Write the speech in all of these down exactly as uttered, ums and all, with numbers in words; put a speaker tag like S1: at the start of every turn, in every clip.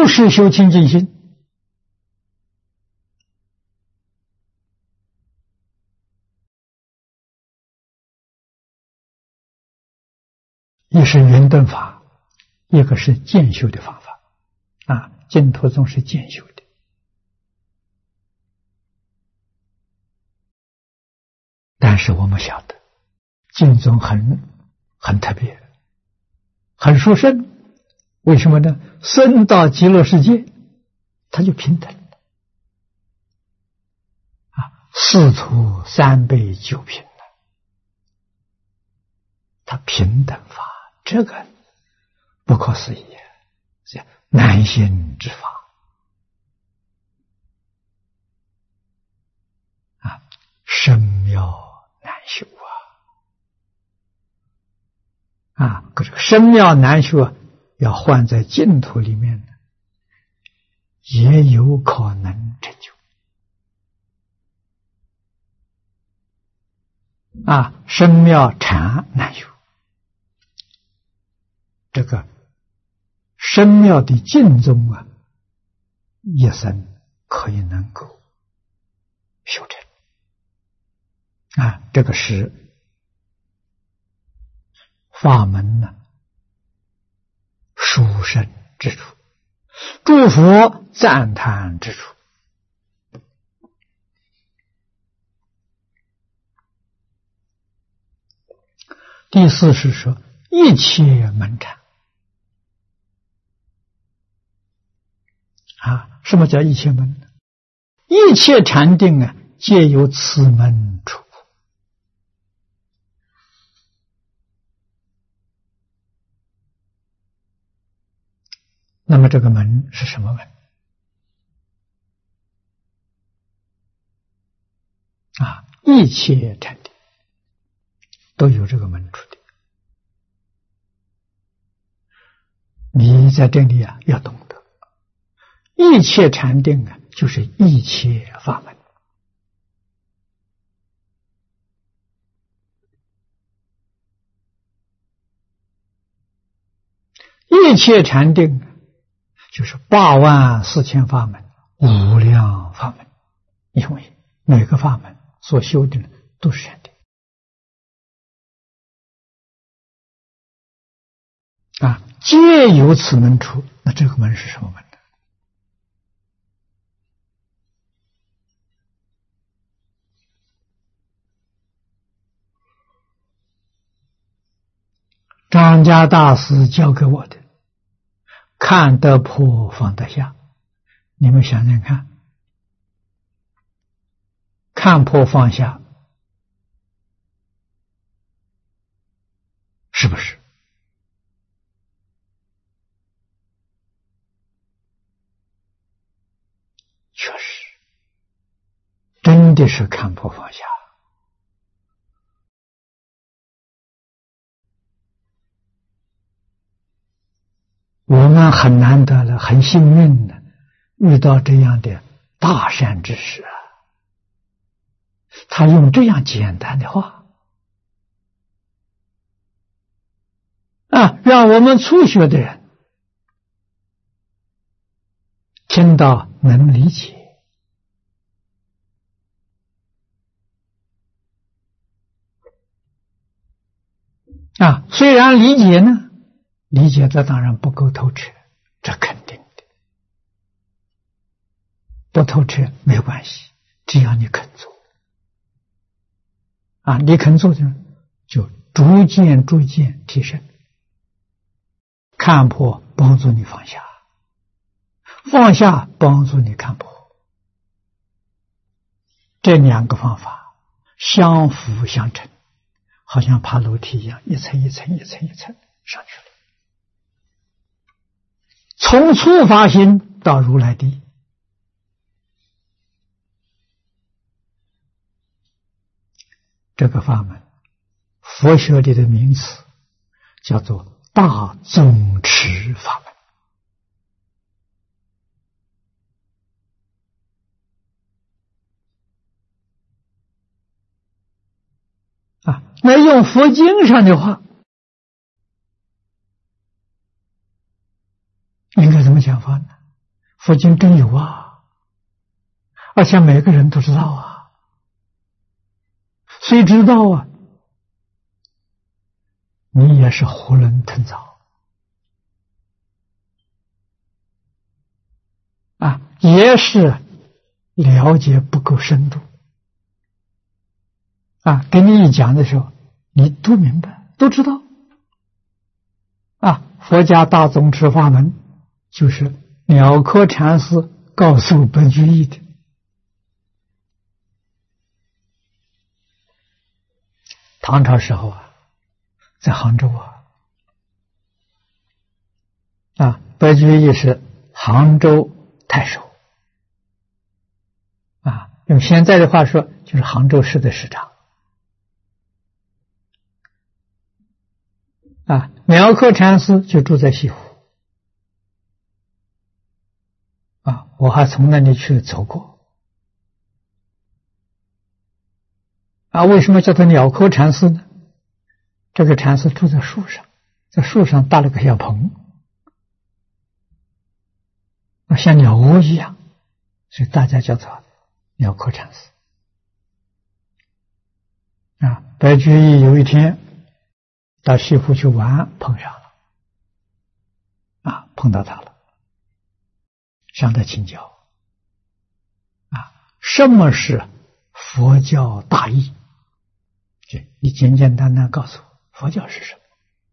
S1: 不是修清净心，一是圆顿法，一个是渐修的方法啊，净土宗是渐修的。但是我们晓得净宗很很特别，很殊胜。为什么呢？生到极乐世界他就平等了啊，四徒三辈九品了，他平等法，这个不可思议，是难行之法啊，深妙难修啊！啊，可是深妙难修啊，要换在净土里面呢，也有可能成就啊。深妙禅难修，这个深妙的净宗啊，一生可以能够修成啊，这个是法门呢殊胜之处，诸佛赞叹之处。第四是说一切门禅啊，什么叫一切门呢？一切禅定啊，皆由此门出。那么这个门是什么门啊？一切禅定都有这个门出的。你在这里啊，要懂得，一切禅定啊，就是一切法门。一切禅定就是八万四千法门，无量法门，因为每个法门所修的都是禅定啊，皆由此门出。那这个门是什么门呢？张家大师教给我的，看得破放得下。你们想想看，看破放下是不是？确实，真的是看破放下。我们很难得了，很幸运的遇到这样的大善知识啊！他用这样简单的话啊，让我们初学的人听到能理解啊。虽然理解呢，理解的当然不够透彻，这肯定的。不透彻没关系，只要你肯做啊，你肯做就就逐渐逐渐提升。看破帮助你放下，放下帮助你看破，这两个方法相辅相成，好像爬楼梯一样，一层一层一层一层上去了。从初发心到如来地，这个法门，佛学里的名词叫做大宗持法门啊。那用佛经上的话，应该怎么讲法呢？ 佛经真有啊，而且每个人都知道啊。谁知道啊？你也是囫囵吞枣啊，也是了解不够深度啊。给你一讲的时候，你都明白，都知道啊。佛家大宗持法门就是了科禅师告诉白居易的。唐朝时候啊，在杭州啊，啊，白居易是杭州太守啊，用现在的话说，就是杭州市的市长啊。妙可禅师就住在西湖啊，我还从那里去走过啊。为什么叫他鸟科禅师呢？这个禅师住在树上，在树上搭了个小棚，像鸟窝一样，所以大家叫他鸟科禅师啊。白居易有一天到西湖去玩，碰上了啊，碰到他了，向他请教啊，什么是佛教大义？你简简单单告诉我，佛教是什么？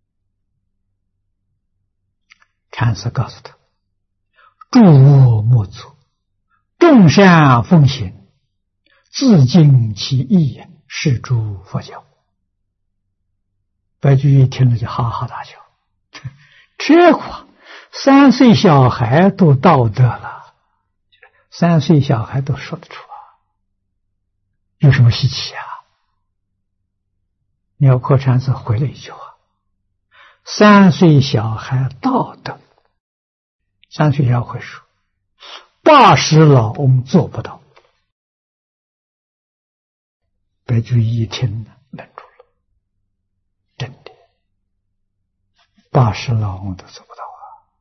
S1: 禅师告诉他：诸恶莫作，众善奉行，自尽其意，是诸佛教。白居易听了就哈哈大笑，这话三岁小孩都道德了，三岁小孩都说得出啊，有什么稀奇啊？妙可禅师回了一句话：三岁小孩道德。三岁小孩说，八十老翁做不到。白居易一听愣住了，真的，八十老翁都做不到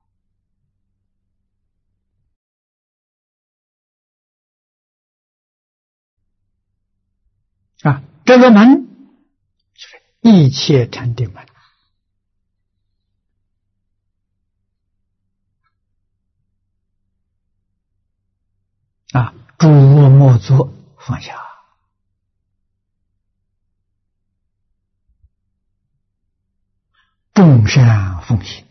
S1: 啊！啊，这个门就是一切禅定门啊，诸恶莫作，放下。众善奉行，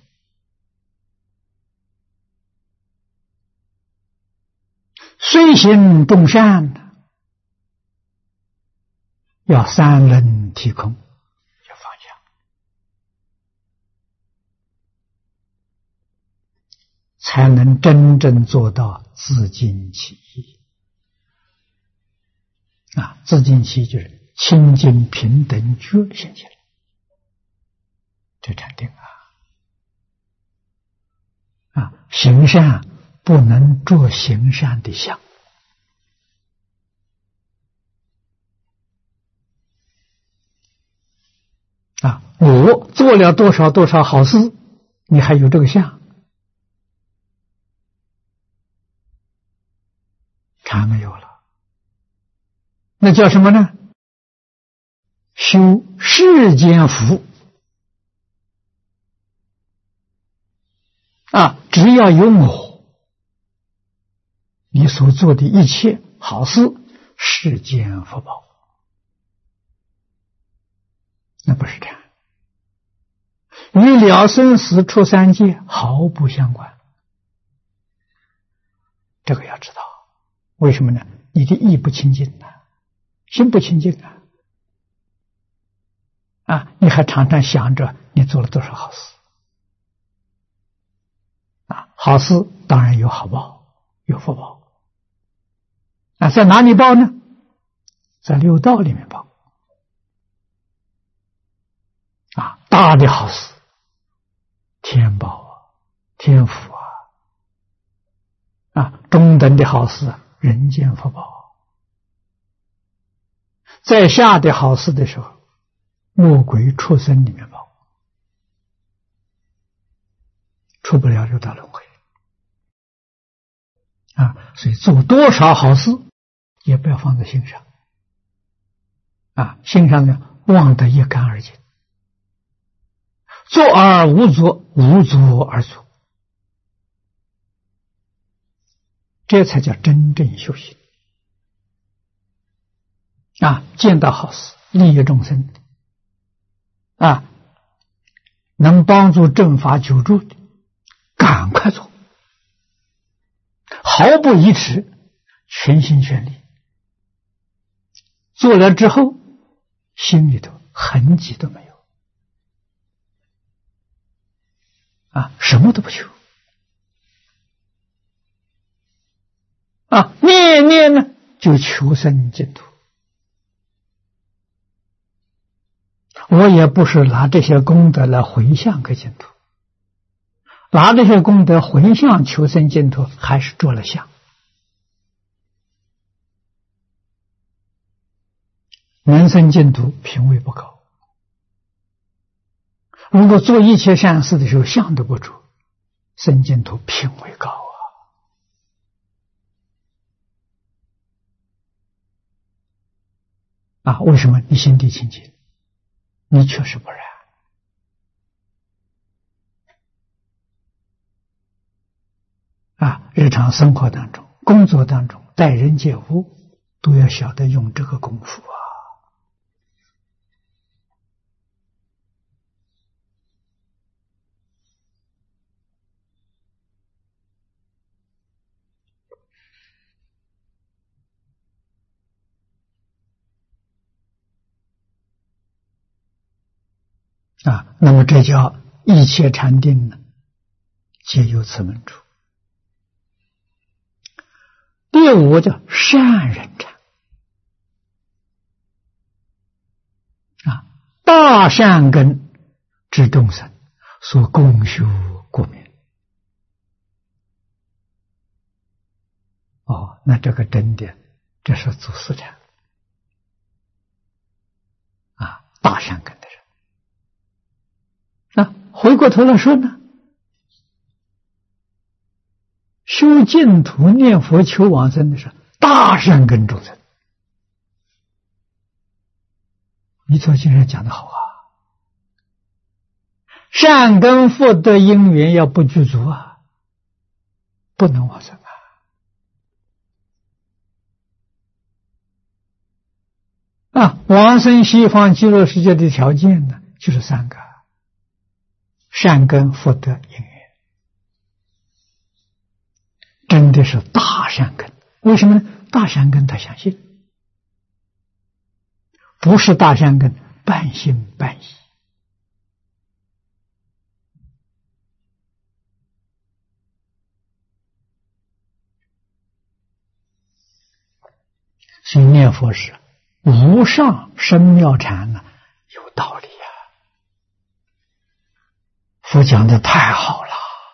S1: 虽行众善，要三轮体空，要放下，才能真正做到自尽其意啊！自尽其意就是清净平等觉现起来。这禅定啊，啊，行善不能着行善的相啊！我做了多少多少好事，你还有这个相？禅没有了，那叫什么呢？修世间福。啊，只要有我，你所做的一切好事，世间福报，那不是禅，与了生死出三界毫不相关。这个要知道，为什么呢？你的意不清净啊，心不清净啊，啊，你还常常想着你做了多少好事。好事当然有好报，有福报啊，在哪里报呢？在六道里面报啊，大的好事，天报啊，天福啊，啊，中等的好事，人间福报，在下的好事的时候，魔鬼畜生里面报，出不了六道轮回。 啊，所以做多少好事也不要放在心上啊，心上呢忘得一干二净，做而无作，无作而作，这才叫真正修行啊！见到好事，利益众生啊，能帮助正法久住的，赶快做，毫不疑迟，全心全力。做了之后，心里头痕迹都没有啊，什么都不求啊，念念呢就求生净土。我也不是拿这些功德来回向给净土，拿这些功德回向求生净土，还是做了相。人生净土品位不高，如果做一切善事的时候相都不着，生净土品位高啊！啊，为什么？你心地清净，你确实不然啊！日常生活当中、工作当中、待人接物，都要晓得用这个功夫啊！啊，那么这叫一切禅定呢，皆由此门出。第五叫善人禅啊，大善根之众生所共修故名。哦，那这个真的，这是祖师禅啊，大善根的人。那回过头来说呢，修净土念佛求往生的是大善根众生。弥陀经上讲的好啊，善根福德因缘要不具足啊，不能往生啊！啊，往生西方极乐世界的条件呢，就是三个。善根福德因缘，真的是大善根。为什么呢？大善根他相信，不是大善根半信半疑。所以念佛是无上深妙禅呢，有道理。佛讲的太好了，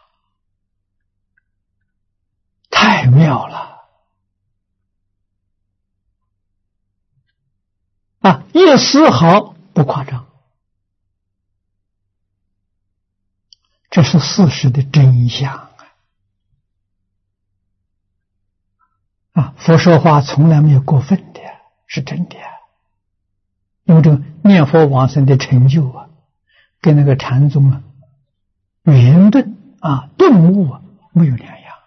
S1: 太妙了啊！一丝毫不夸张，这是事实的真相啊！啊，佛说话从来没有过分的，是真的。因为这个念佛往生的成就啊，跟那个禅宗啊圆顿啊、顿悟啊没有两样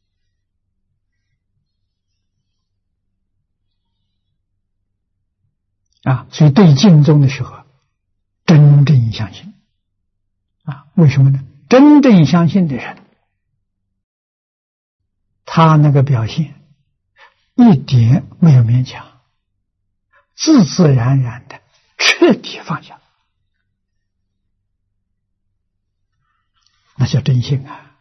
S1: 啊，所以对净宗的时候，真正相信啊，为什么呢？真正相信的人，他那个表现一点没有勉强，自自然然的彻底放下。那叫真心啊！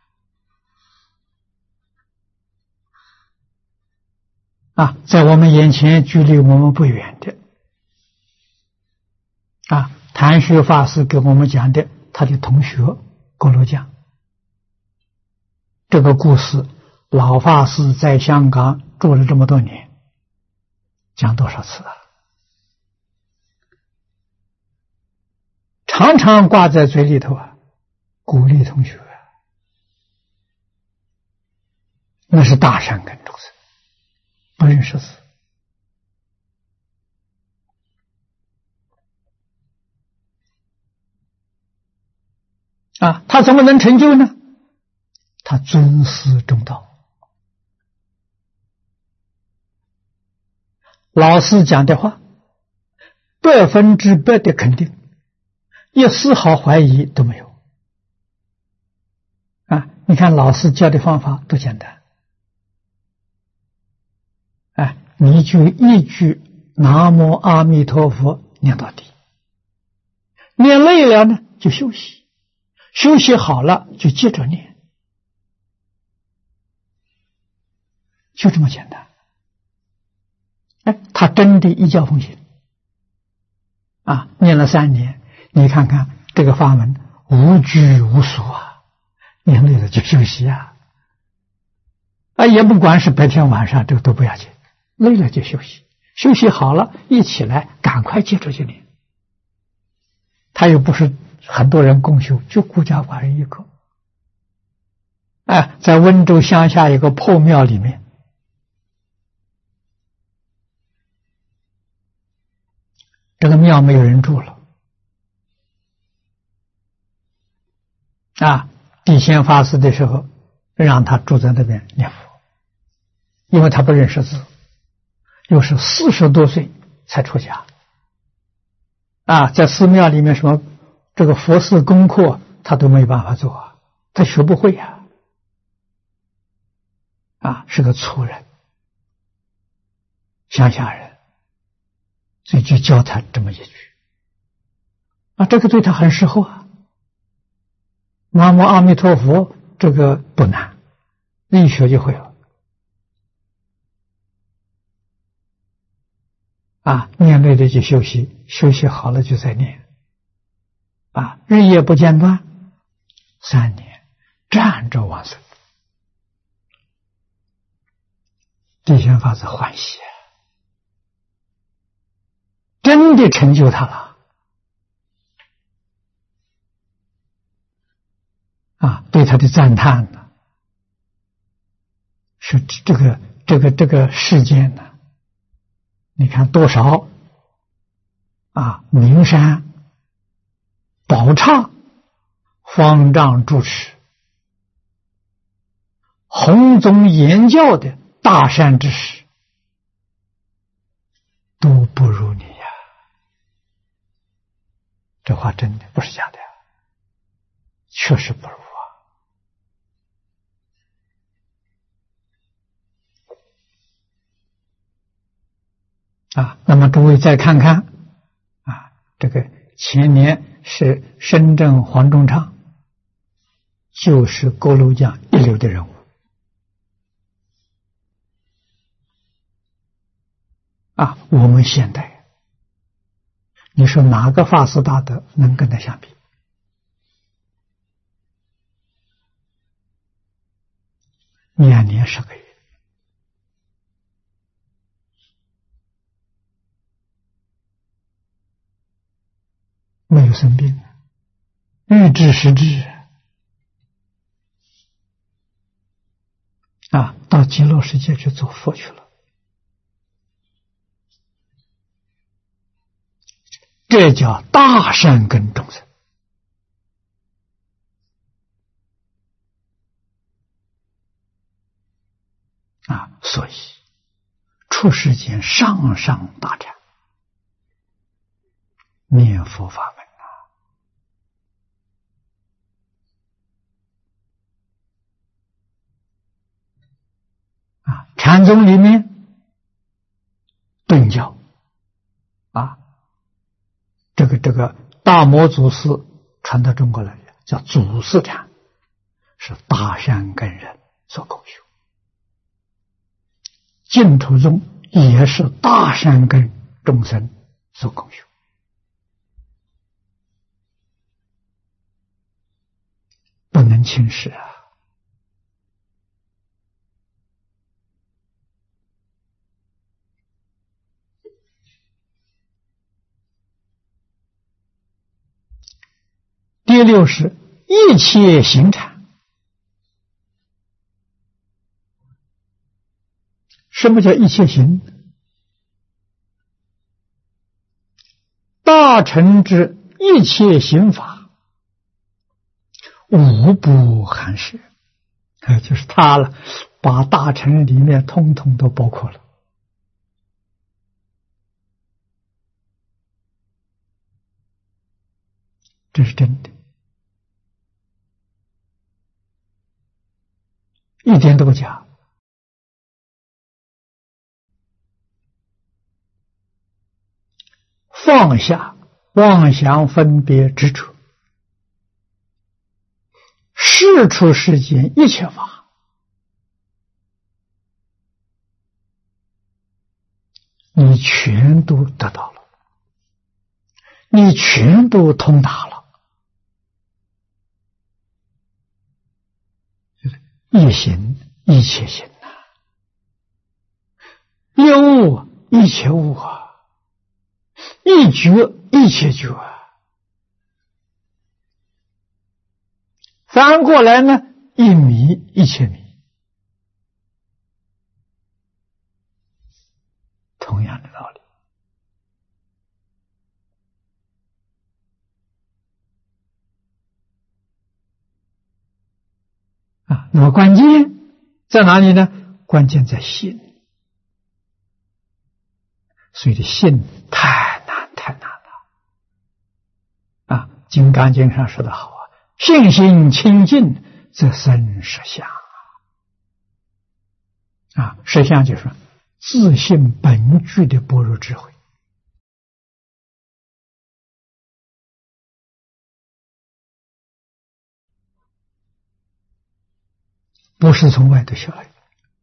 S1: 啊，在我们眼前，距离我们不远的啊，谭学法师给我们讲的，他的同学郭罗江，这个故事，老法师在香港住了这么多年，讲多少次啊？常常挂在嘴里头啊。鼓励同学， 那是大善根众生，不认识字啊，他怎么能成就呢？他尊师重道，老师讲的话百分之百的肯定，一丝毫怀疑都没有啊！你看老师教的方法多简单，哎，你就一句南无阿弥陀佛念到底，念累了呢就休息，休息好了就接着念，就这么简单。哎，他真的一教奉行啊！念了三年，你看看这个法门无拘无束啊，念累了就休息啊，啊，也不管是白天晚上，这个都不要紧，累了就休息，休息好了，一起来赶快接着就念。他又不是很多人共修，就孤家寡人一个，哎，在温州乡下一个破庙里面。这个庙没有人住了啊！地仙法师的时候，让他住在那边念佛，因为他不认识字，又是四十多岁才出家啊，在寺庙里面什么这个佛事功课他都没办法做啊，他学不会呀，啊，是个粗人，乡下人。所以就教他这么一句啊，这个对他很适合啊。南无阿弥陀佛，这个不难，一学就会了啊。念累了就休息，休息好了就再念啊，日夜不间断，三年站着往生，地仙法师欢喜啊。真的成就他了啊！对他的赞叹呢，是这个这个这个世间呢，你看多少啊名山宝刹方丈住持弘宗言教的大善之士都不如你呀！这话真的不是假的呀，确实不如啊！啊，那么诸位再看看啊，这个前年是深圳黄忠昌，就是锅炉匠一流的人物啊。我们现代你说哪个法师大德能跟他相比？两年十个月，没有生病，欲知时至啊，到极乐世界去做佛去了。这叫大善根众生啊！所以出世间上上大禅，念佛法门啊！啊，禅宗里面顿教啊。这个这个大摩祖师传到中国来叫祖师禅，是大善根人所共修。净土宗也是大善根众生所共修，不能轻视啊！第六是一切行禅， 什么叫一切行？大乘之一切行法，无不含摄，啊，就是他了，把大乘里面通通都包括了。这是真的，一点都不假。放下妄想分别执着，世出世间一切法，你全都得到了，你全都通达了。一行一切行啊，一物一切物啊，一觉一切觉啊。反过来呢，一迷一切迷，同样的道理啊。那么关键在哪里呢？关键在心，所以这心太难太难了啊！《金刚经》上说的好啊，信心清净则生实相啊！实相就是说自性本具的般若智慧，不是从外头学来的。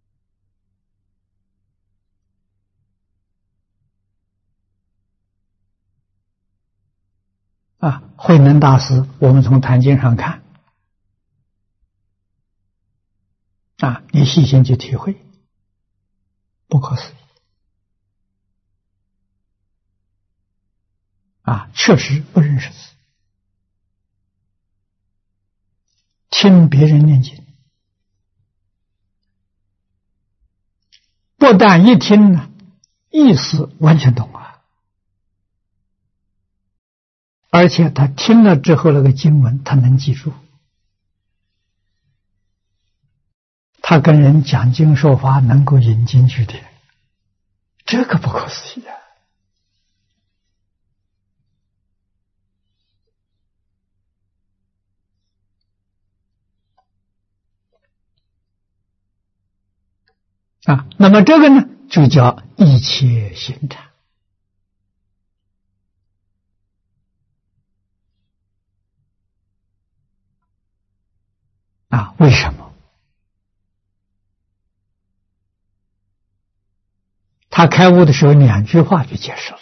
S1: 啊，慧能大师，我们从坛经上看，啊，你细心去体会，不可思议，啊，确实不认识字，听别人念经，不但一听呢，意思完全懂啊，而且他听了之后那个经文他能记住，他跟人讲经说法能够引经据典，这个不可思议啊！啊，那么这个呢，就叫一切行禅啊。为什么？他开悟的时候两句话就解释了，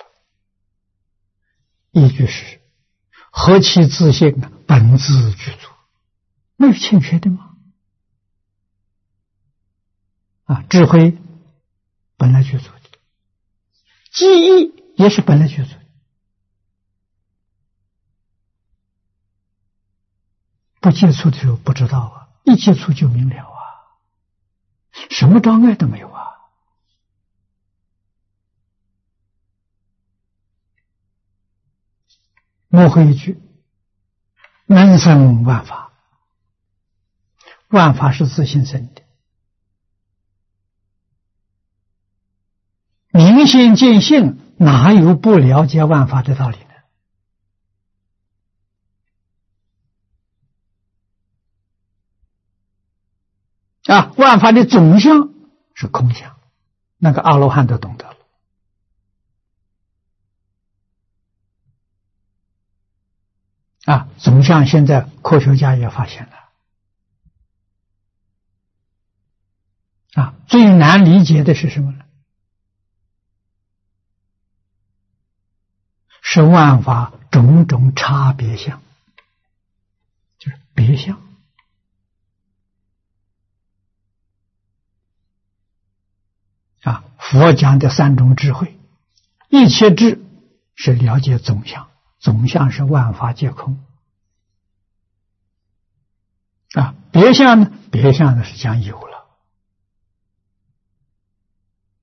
S1: 一句是何其自性呢？本自具足，没有欠缺的吗？啊，智慧本来具足的，记忆也是本来具足的，不接触的时候不知道啊，一接触就明了啊，什么障碍都没有啊。幕后一句，能生万法，万法是自性生的，明心见性，哪有不了解万法的道理呢？啊，万法的总相是空相，那个阿罗汉都懂得了。啊，总相现在科学家也发现了。啊，最难理解的是什么呢？是万法种种差别相，就是别相。啊，佛讲的三种智慧，一切智是了解总相，总相是万法皆空。啊，别相呢？别相呢是讲有了。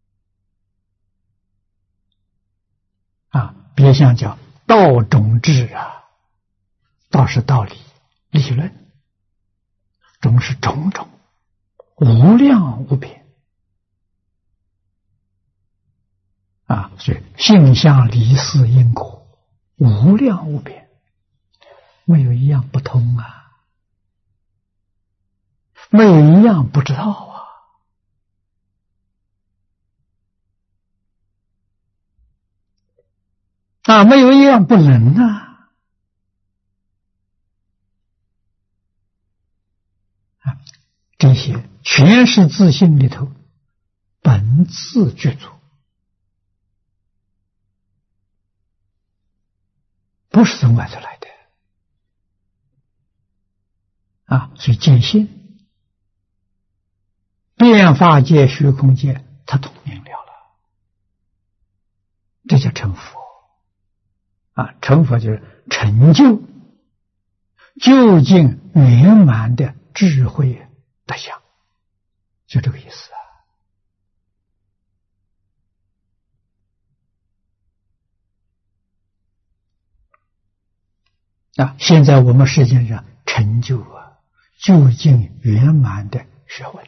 S1: 这项叫道种智啊，道是道理、理论，种是种种，无量无边啊！所以性相离事因果无量无边，没有一样不通啊，没有一样不知道啊。啊，没有一样不能啊！啊，这些全是自性里头本自具足，不是从外头来的啊！所以见性、变化界、虚空界，他都明了了，这叫成佛。啊，成佛就是成就究竟圆满的智慧德相，就这个意思啊！啊，现在我们世界上成就啊，究竟圆满的学问。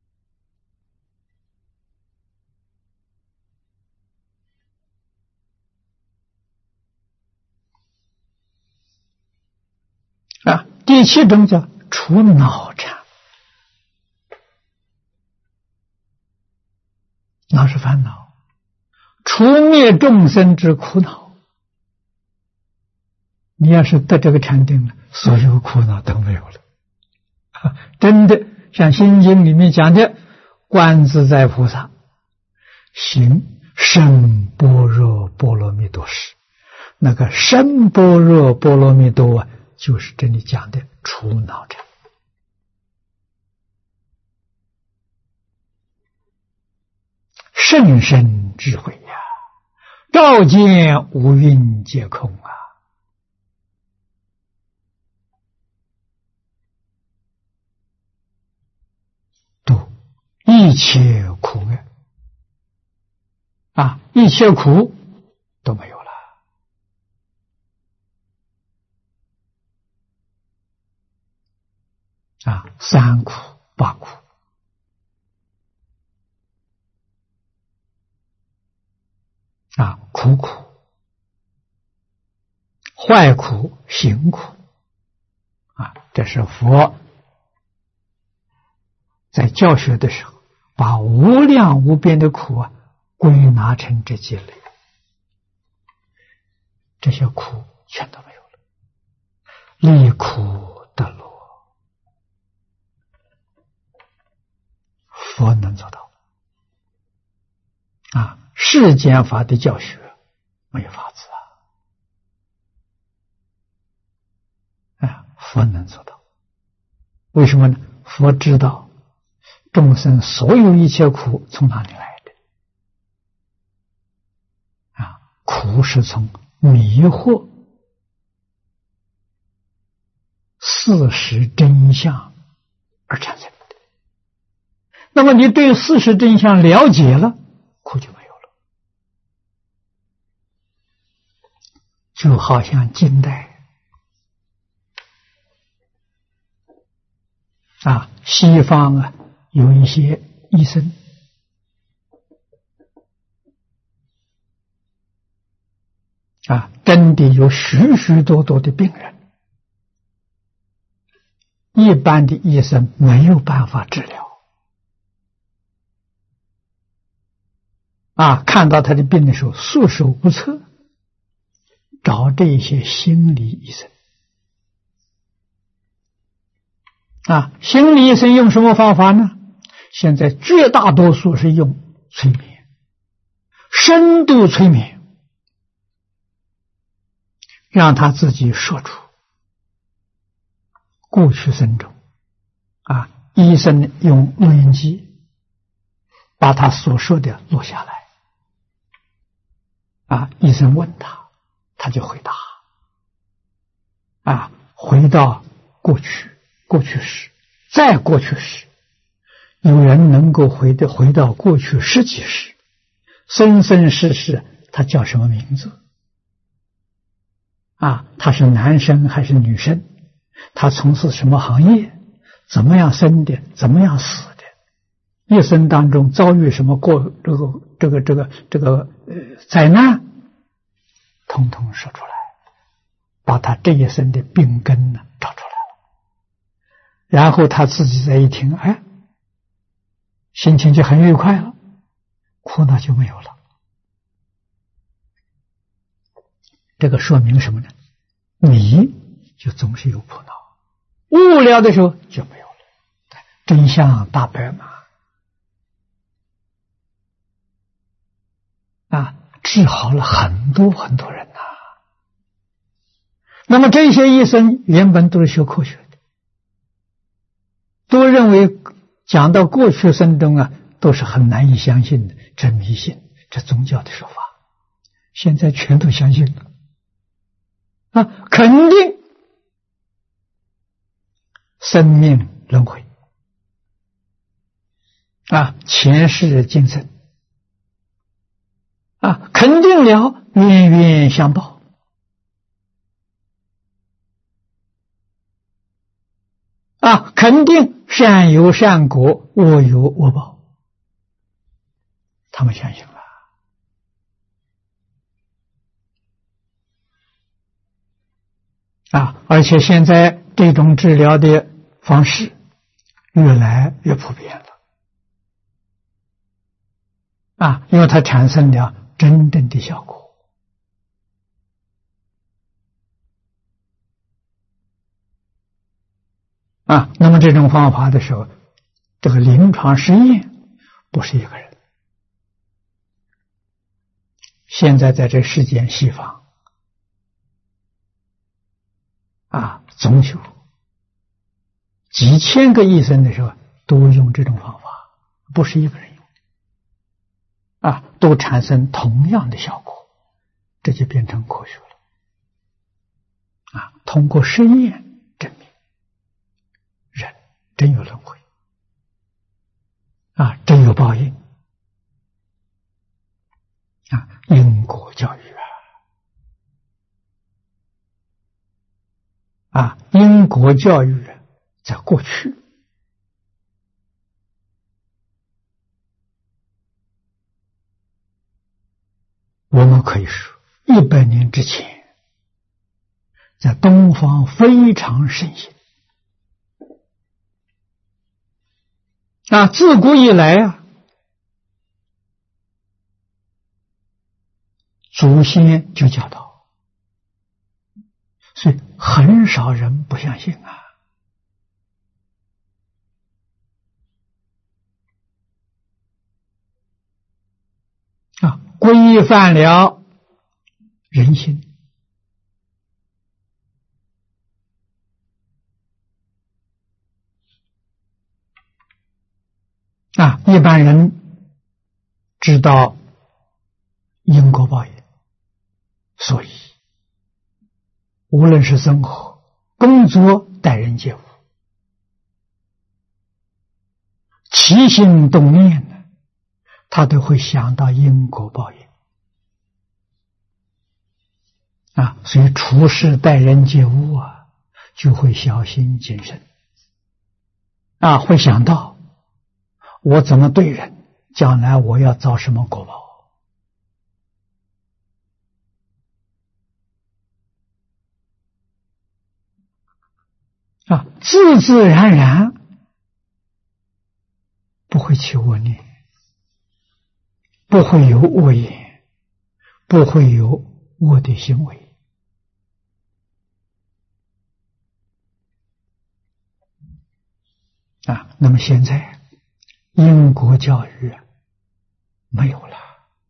S1: 啊，第七种叫除恼禅，恼是烦恼，除灭众生之苦恼。你要是得这个禅定了，所有苦恼都没有了。啊、真的像《心经》里面讲的，观自在菩萨行深般若波罗蜜多时，那个深般若波罗蜜多啊，就是这里讲的除恼禅。甚深智慧呀、啊，照见五蕴皆空啊！度一切苦厄啊，一切苦都没有了。啊，三苦、八苦，啊，苦苦、坏苦、行苦，啊，这是佛在教学的时候，把无量无边的苦啊归纳成这几类，这些苦全都没有了，离苦得乐。佛能做到啊！世间法的教学没有法子啊！啊，佛能做到，为什么呢？佛知道众生所有一切苦从哪里来的啊？苦是从迷惑事实真相而产生的。那么你对事实真相了解了，苦就没有了。就好像近代啊，西方啊有一些医生啊，真的有许许多多的病人，一般的医生没有办法治疗。啊，看到他的病的时候束手无策，找这些心理医生。啊，心理医生用什么方法呢？现在绝大多数是用催眠，深度催眠，让他自己说出过去生中，啊，医生用录音机把他所说的录下来。啊，医生问他，他就回答。啊，回到过去，过去时，再过去时，有人能够回的回到过去十几世，生生世世，他叫什么名字？ 啊，他是男生还是女生，他从事什么行业，怎么样生的，怎么样死的，一生当中遭遇什么过这个这个这个这个呃灾难，统统说出来，把他这一生的病根呢找出来了，然后他自己再一听，哎，心情就很愉快了，苦恼就没有了。这个说明什么呢？你就总是有苦恼，无聊的时候就没有了，真相大白嘛。啊，治好了很多很多人呐、啊。那么这些医生原本都是学科学的，都认为讲到过去生中啊，都是很难以相信的，这迷信，这宗教的说法，现在全都相信了。啊，肯定生命轮回啊，前世今生啊，肯定了冤冤相报啊，肯定善有善果，恶有恶报，他们相信了。啊，而且现在这种治疗的方式越来越普遍了。啊，因为它产生了真正的效果。啊，那么这种方法的时候，这个临床实验不是一个人。现在在这世间西方啊，总有几千个医生的时候都用这种方法，不是一个人用啊，都产生同样的效果，这就变成科学了啊！通过实验证明，人真有轮回啊，真有报应啊，因果教育啊。啊，因果教育在过去我们可以说一百年之前在东方非常盛行啊，自古以来啊，祖先就教导，所以很少人不相信啊。啊，规范了人心啊，一般人知道因果报应，所以无论是生活、工作、待人接物，起心动念呢，他都会想到因果报应啊，所以处事待人接物啊，就会小心谨慎啊，会想到我怎么对人，将来我要遭什么果报啊，自自然然不会起恶念，不会有恶言，不会有恶的行为啊。那么现在因果教育没有了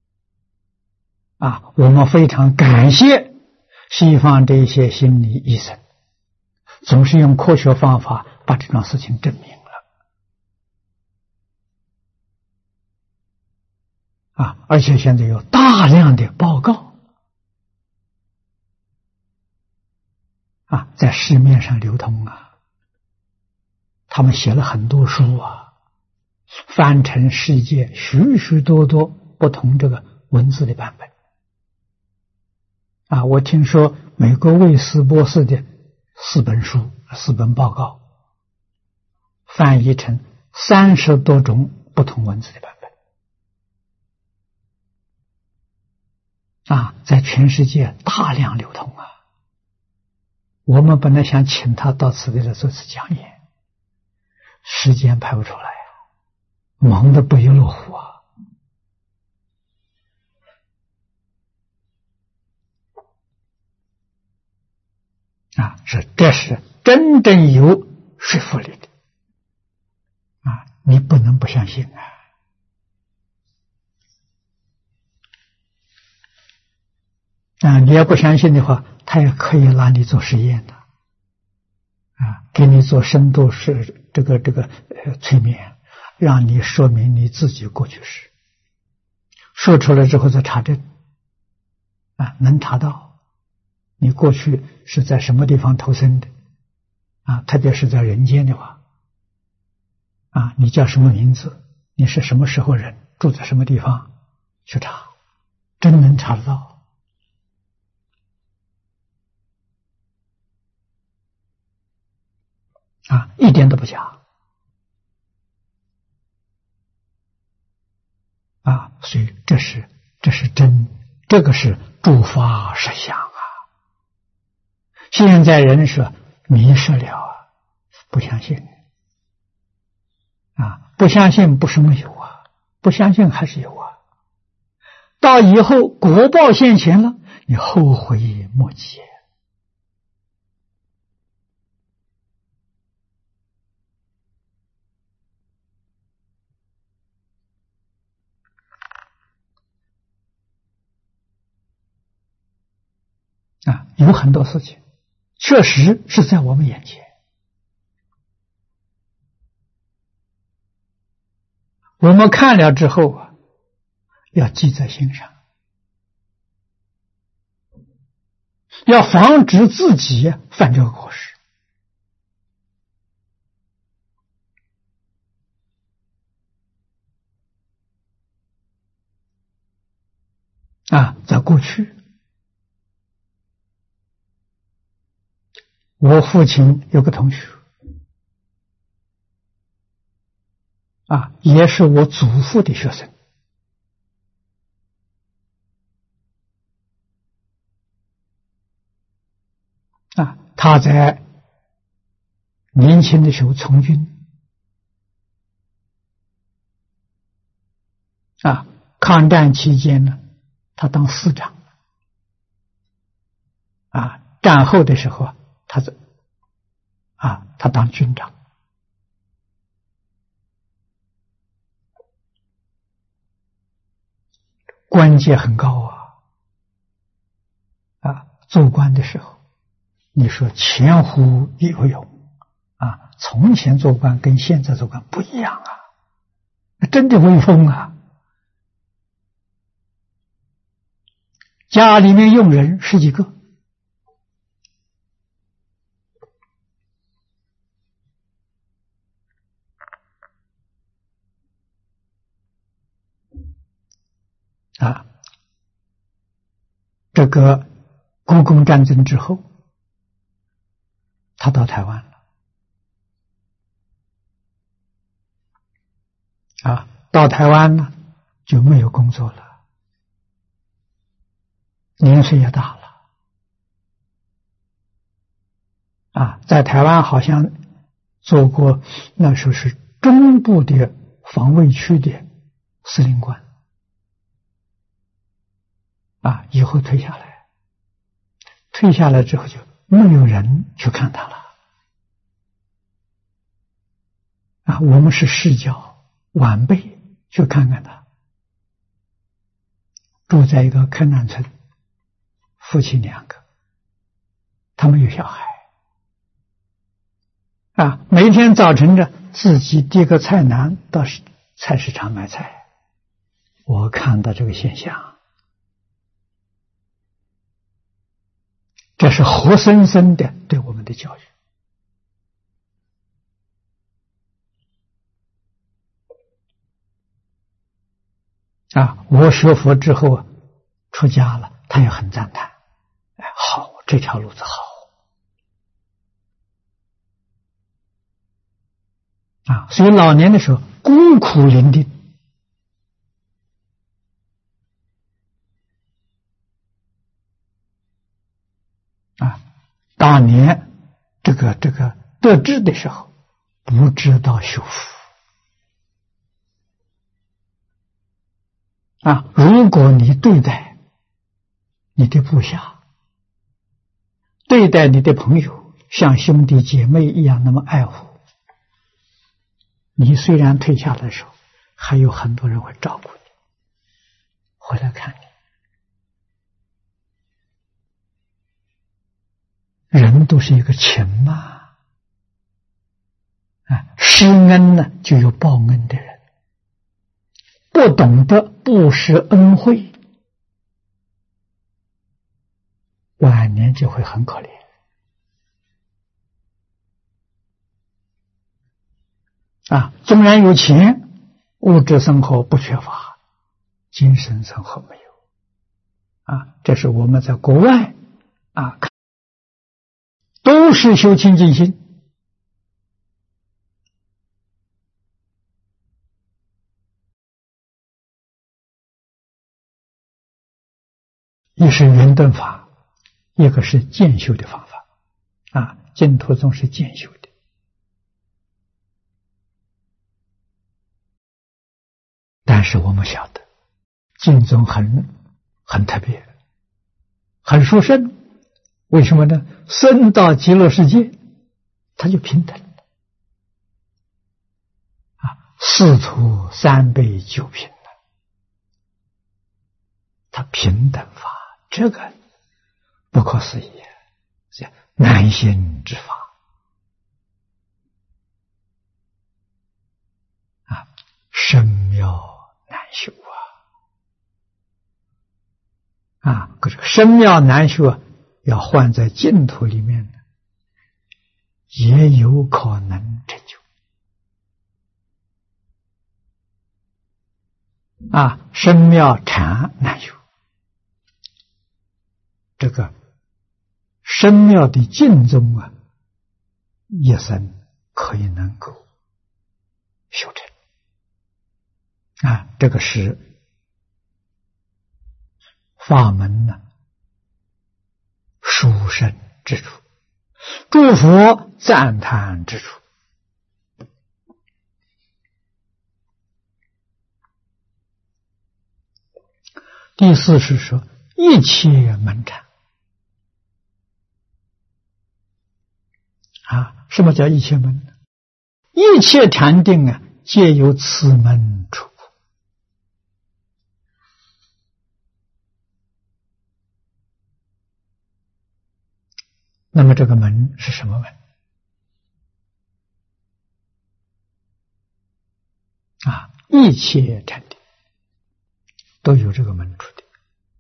S1: 啊，我们非常感谢西方这些心理医生，总是用科学方法把这种事情证明了啊！而且现在有大量的报告啊，在市面上流通啊，他们写了很多书啊，翻成世界许许多多不同这个文字的版本啊，我听说美国卫斯博士的四本书、四本报告，翻译成三十多种不同文字的版本，啊，在全世界大量流通啊。我们本来想请他到此地来做次讲演，时间排不出来啊，忙得不亦乐乎啊。啊，是这是真正有说服力的啊！你不能不相信啊！啊，你要不相信的话，他也可以拿你做实验的啊，给你做深度是这个这个呃催眠，让你说明你自己过去式，说出来之后再查证啊，能查到。你过去是在什么地方投生的啊？特别是在人间的话啊，你叫什么名字？你是什么时候人？住在什么地方？去查，真能查得到啊，一点都不假啊！所以这是这是真，这个是诸法实相啊！现在人说迷失了啊，不相信啊，不相信不是没有啊，不相信还是有啊。到以后果报现前了，你后悔莫及啊！有很多事情确实是在我们眼前，我们看了之后啊，要记在心上，要防止自己犯这个过失啊！在过去，我父亲有个同学啊，也是我祖父的学生啊，他在年轻的时候从军啊，抗战期间呢，他当师长啊，战后的时候啊，他是啊，他当军长。官阶很高啊，啊，做官的时候，你说前呼有勇啊，从前做官跟现在做官不一样啊，真的威风啊！家里面用人十几个，啊，这个国共战争之后，他到台湾了，啊，到台湾呢就没有工作了，年岁也大了，啊，在台湾好像做过那时候是中部的防卫区的司令官。啊，以后退下来，退下来之后就没有人去看他了。啊，我们是世交晚辈去看看他，住在一个坑南村，夫妻两个，他们有小孩。啊，每天早晨呢，自己递个菜篮到菜市场买菜。我看到这个现象。这是活生生的对我们的教育啊！我学佛之后出家了，他也很赞叹这条路子好啊！所以老年的时候孤苦伶仃啊，当年这个这个得志的时候，不知道修福啊！如果你对待你的部下，对待你的朋友，像兄弟姐妹一样那么爱护，你虽然退下来的时候，还有很多人会照顾你，回来看你。人都是一个情嘛，啊，施恩呢就有报恩的人，不懂得布施恩惠，晚年就会很可怜啊！纵然有钱，物质生活不缺乏，精神生活没有啊！这是我们在国外啊，都是修清净心。一是圆顿法，一个是渐修的方法啊，净土宗是渐修的。但是我们晓得，净宗很很特别，很殊胜。为什么呢？生到极乐世界，他就平等了啊！四徒三辈九品了，他平等法，这个不可思议，是难行之法啊，深妙难修啊！啊，可是深妙难修啊，要换在净土里面呢，也有可能成就啊！深妙禅难修，这个深妙的净宗啊，一生可以能够修成啊！这个是法门呢殊胜之处，诸佛赞叹之处。第四是说一切门禅啊，什么叫一切门呢？一切禅定啊，皆由此门出。那么这个门是什么门啊？一切禅定都有这个门出的。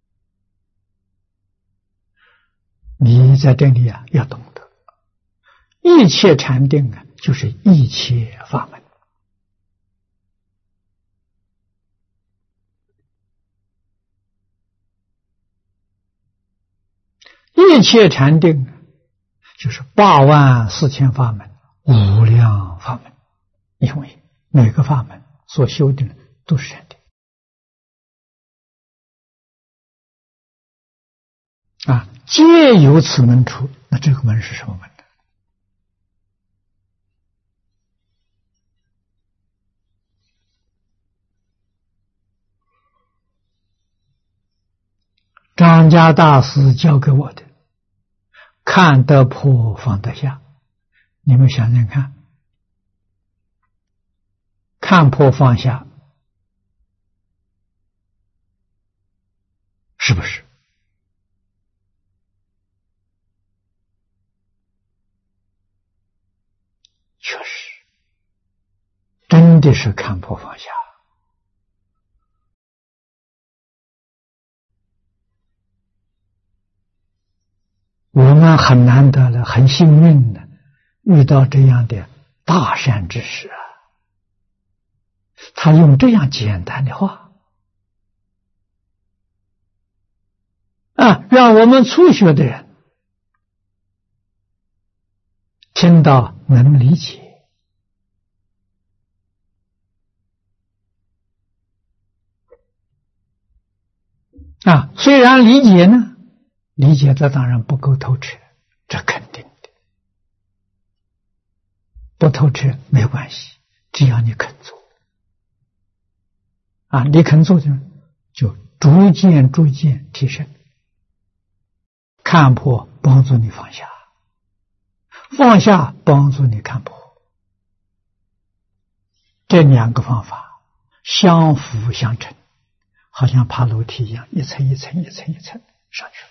S1: 你在这里啊，要懂得，一切禅定啊，就是一切法门。一切禅定就是八万四千法门，无量法门，因为每个法门所修的都是禅定啊，皆由此门出。那这个门是什么门呢？张家大师教给我的，看得破放得下。你们想想看，看破放下是不是？确实，真的是看破放下。我们很难得了，很幸运的遇到这样的大善知识啊！他用这样简单的话啊，让我们初学的人听到能理解啊，虽然理解呢，理解的当然不够透彻，这肯定的，不透彻没关系，只要你肯做啊，你肯做就就逐渐逐渐提升，看破帮助你放下，放下帮助你看破，这两个方法相辅相成，好像爬楼梯一样，一层一层一层一层上去了，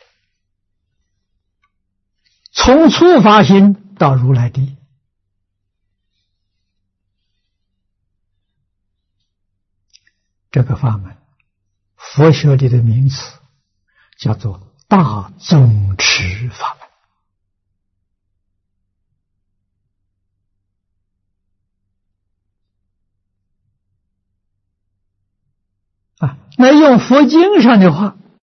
S1: 从初发心到如来地。这个法门，佛学里的名词叫做大宗持法门啊。那用佛经上的话，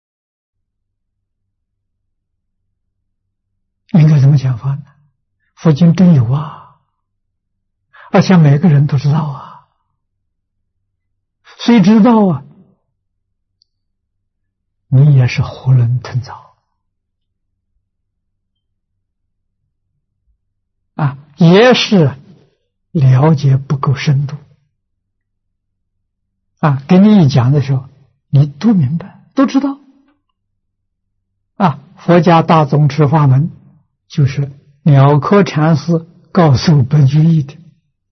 S1: 应该怎么讲法呢？佛经真有啊，而且每个人都知道啊。谁知道啊？你也是囫囵吞枣啊，也是了解不够深度啊。给你一讲的时候，你都明白，都知道啊。佛家大宗持法门就是了科禅师告诉白居易的。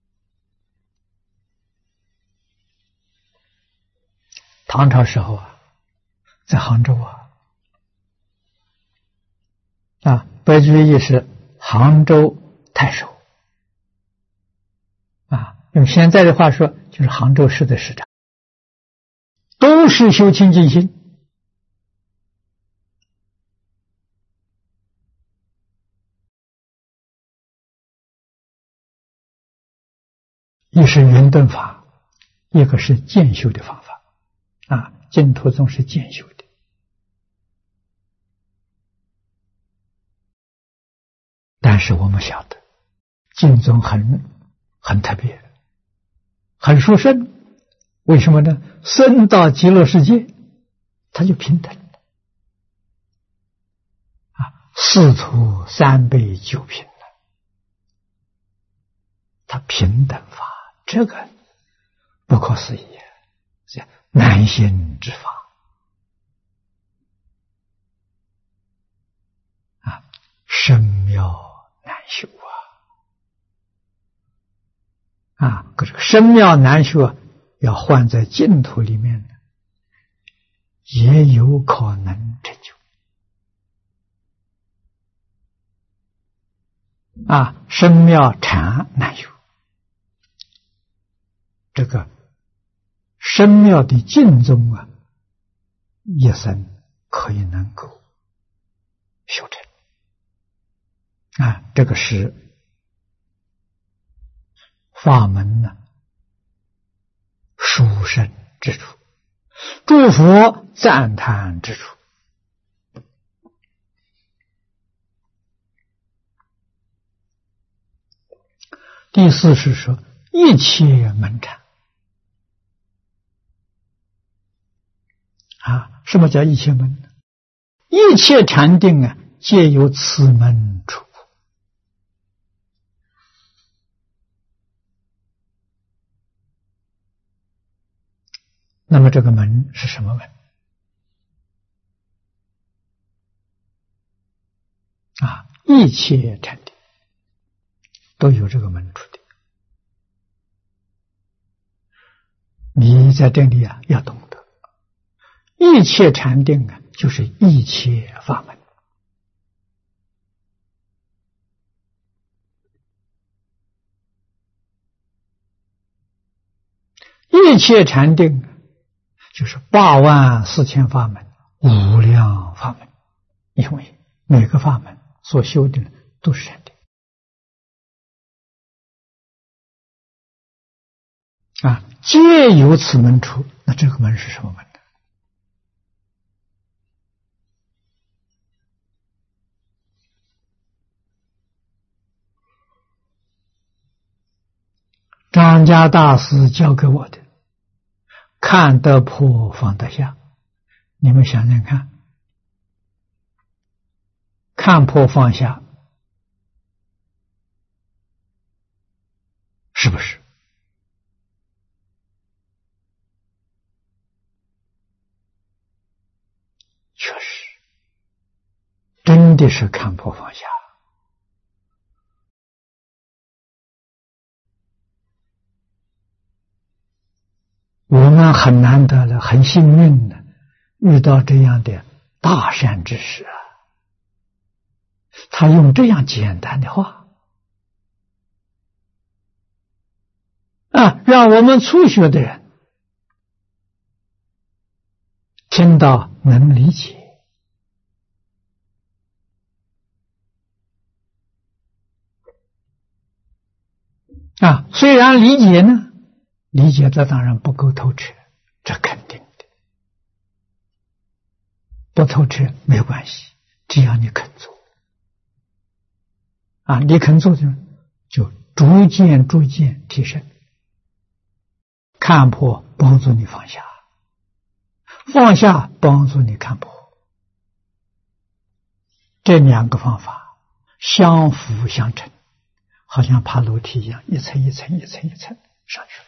S1: 唐朝时候啊，在杭州啊，啊，白居易是杭州太守，啊，用现在的话说，就是杭州市的市长，都是修清净心，一是圆顿法，一个是渐修的方法。啊，净土宗是渐修的，但是我们晓得，净宗很很特别，很殊胜。为什么呢？生到极乐世界，他就平等了啊，四徒三辈九品了，他平等法，这个不可思议。难行之法啊，深妙难修啊！啊，可是深妙难修啊，要换在净土里面，也有可能成就啊。深妙禅难修，这个深妙的净宗啊，一生可以能够修成啊，这个是法门呢殊胜之处，诸佛赞叹之处。第四是说一切门禅啊，什么叫一切门呢？一切禅定啊，皆由此门出。那么这个门是什么门啊？一切禅定都有这个门出的。你在这里啊，要懂得，一切禅定啊，就是一切法门。一切禅定就是八万四千法门，无量法门，因为每个法门所修的都是禅定啊，皆由此门出。那这个门是什么门呢？ 张家大师教给我的，看得破，放得下。你们想想看，看破放下，是不是？确实，真的是看破放下。我们很难得了，很幸运的遇到这样的大善知识啊！他用这样简单的话啊，让我们初学的人听到能理解啊。虽然理解呢，理解的当然不够透彻，这肯定的。不透彻没有关系，只要你肯做啊，你肯做就就逐渐逐渐提升。看破帮助你放下，放下帮助你看破，这两个方法相辅相成，好像爬楼梯一样，一层一层一层一层上去了。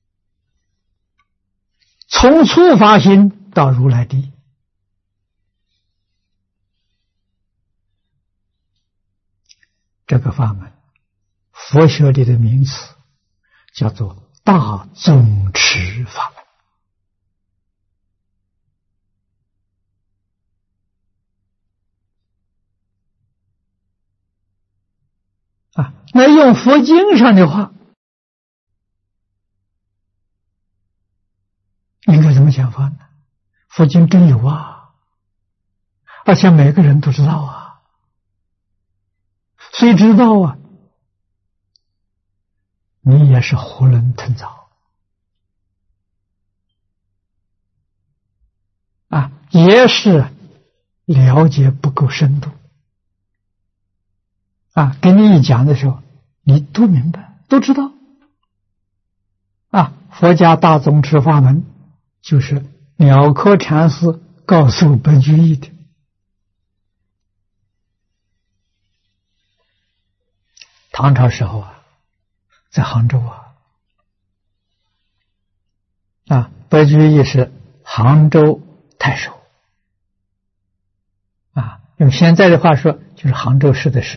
S1: 从初发心到如来地，这个法门，佛学里的名词叫做大宗持法门啊。那用佛经上的话，应该怎么讲法呢？佛经真有啊，而且每个人都知道啊。谁知道啊？你也是囫囵吞枣啊，也是了解不够深度啊。跟你一讲的时候，你都明白，都知道啊。佛家大宗持法门就是鸟窠禅师告诉白居易的。唐朝时候啊，在杭州啊，啊，白居易是杭州太守啊，用现在的话说，就是杭州市的市，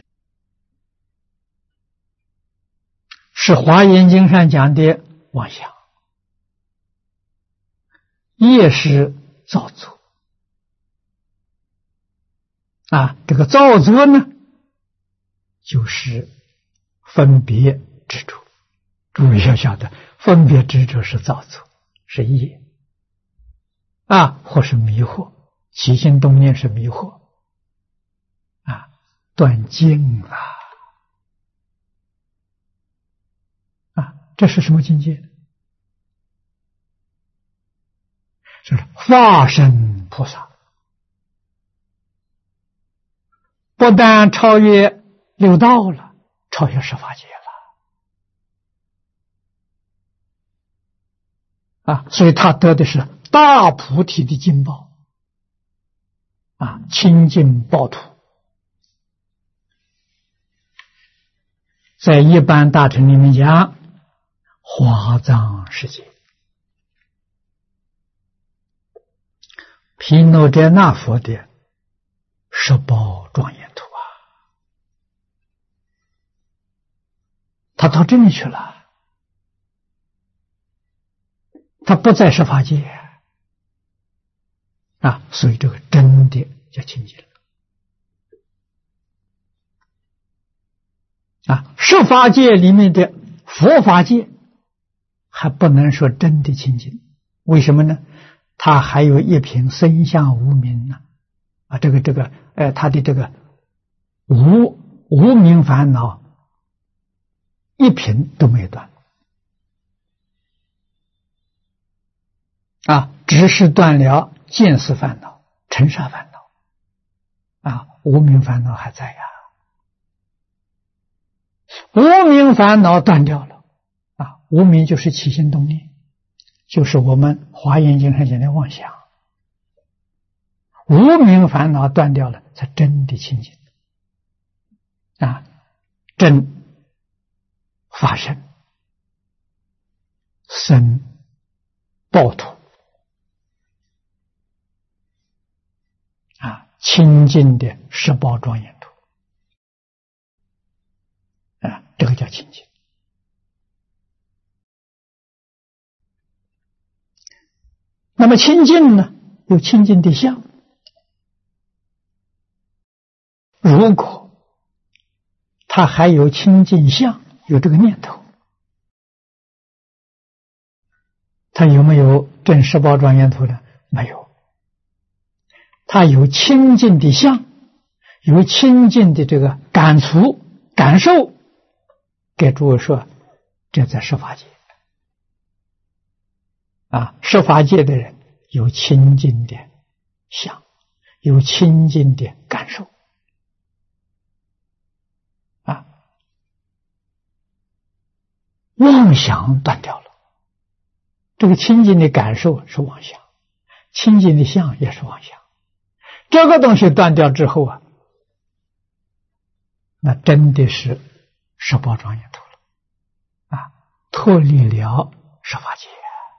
S1: 是《华严经》上讲的妄想，业是造作啊。这个造作呢，就是分别执着。注意要晓得，分别执着是造作，是业啊，或是迷惑，起心动念是迷惑啊，断尽了啊。这是什么境界？就是化身菩萨，不但超越六道了，超越十法界了啊！所以他得的是大菩提的金宝啊，清净报土。在一般大乘里面讲，华藏世界。毗卢遮那佛的十宝庄严土啊，他到这里去了，他不在十法界啊，所以这个真的叫清净啊。十法界里面的佛法界还不能说真的清净，为什么呢？他还有一品生相无明呢啊，这个这个呃，他的这个无无明烦恼一品都没有断啊，只是断了见思烦恼、尘沙烦恼啊，无明烦恼还在呀。无明烦恼断掉了啊， 无明就是起心动念，就是我们华严经上讲的妄想。无明烦恼断掉了，才真的清净啊！真法身生报土啊，清净的十宝庄严土啊，这个叫清净。那么清净呢，有清净的相。如果他还有清净相，有这个念头，他有没有证十宝庄严土呢？没有。他有清净的相，有清净的这个感触、感受，给诸位说，这在十法界啊，十法界的人有清净的相，有清净的感受。妄想断掉了，这个清净的感受是妄想，清净的相也是妄想。这个东西断掉之后啊，那真的是十宝庄严土了啊，脱离了十法界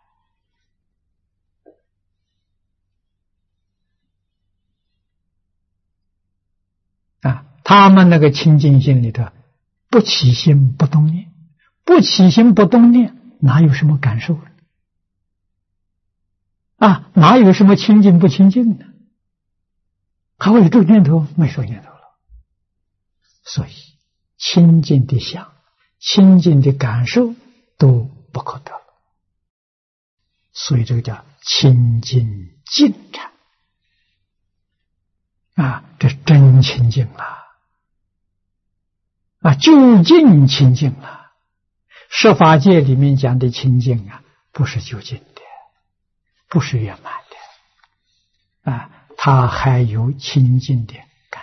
S1: 啊。他们那个清净心里头，不起心不动念。不起心不动念，哪有什么感受啊？哪有什么清净不清净呢？还会有这个念头？没说念头了。所以清净的相、清净的感受都不可得了。所以这个叫清净净禅啊，这真清净啊，啊，究竟清净啊。十法界里面讲的清净啊，不是究竟的，不是圆满的啊，它还有清净的感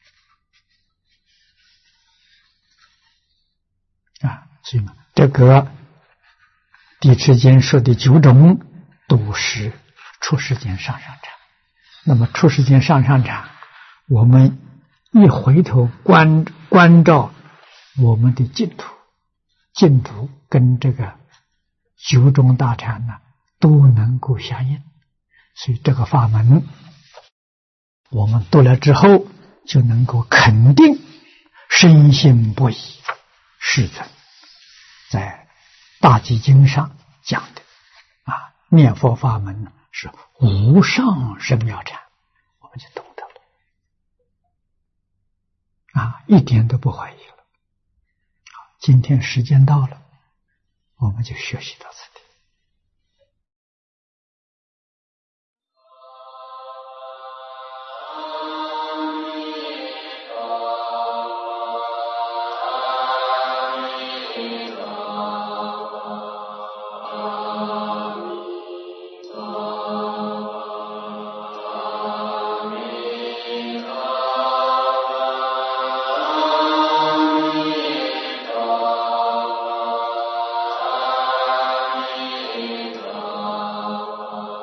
S1: 受啊。所以嘛，这个地持间说的九种都是出世间上上禅。那么出世间上上禅，我们一回头观关照我们的净土。净土跟这个九种大禅呢都能够相应，所以这个法门我们读了之后就能够肯定深信不疑。世尊在大集经上讲的啊，念佛法门是无上甚妙禅，我们就懂得了啊，一点都不怀疑了。今天时间到了，我们就学习到此地。